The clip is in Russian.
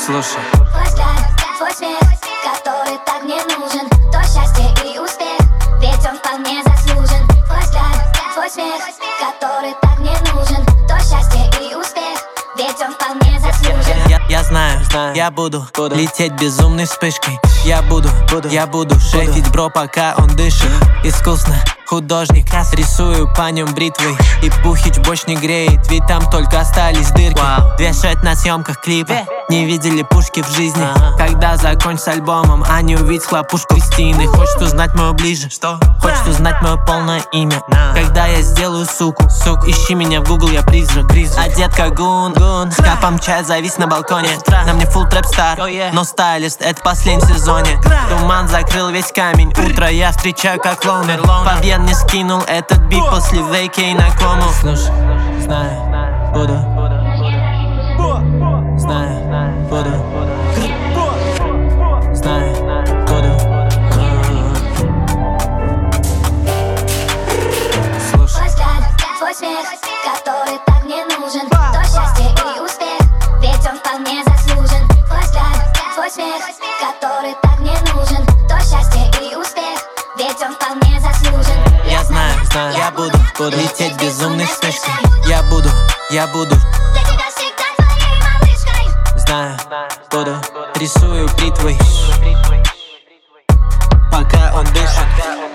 Слушай. Твой взгляд, твой смех, который так мне нужен. То счастье и успех, ведь он вполне заслужен. Твой взгляд, твой смех, который так мне нужен. То счастье и успех, ведь он вполне заслужен. Я знаю, я буду лететь безумной вспышкой. Я буду шефить бро, пока он дышит. Искусно, художник, рисую по нем бритвой. И Пухич борщ не греет, ведь там только остались дырки. Вешать на съемках клипа, не видели пушки в жизни. Когда закончишь с альбомом, а не увидеть хлопушку Кристины. Хочешь узнать мое ближе? Что? Хочешь узнать мое полное имя? Когда я сделаю суку, ищи меня в Google, я призрак. Одет как гун, с капом чая завис на балконе. На мне full трэп стар, но стайлист, это последний сезоне. Туман закрыл весь камень, утро я встречаю как лоунер. Побед не скинул этот бит после вейкей на кому. Слушай, знаю, буду. Знаю, буду. Знаю, буду. Слушай. Твой взгляд, твой смех, который так мне нужен. То счастье и успех, ведь он вполне заслужен. Твой взгляд, твой смех, который так мне нужен. То счастье и успех, ведь он вполне заслужен. Я знаю, я буду лететь безумной вспышкой. Я буду для тебя всегда твоей малышкой. Знаю, буду рисую бритвой, пока он дышит.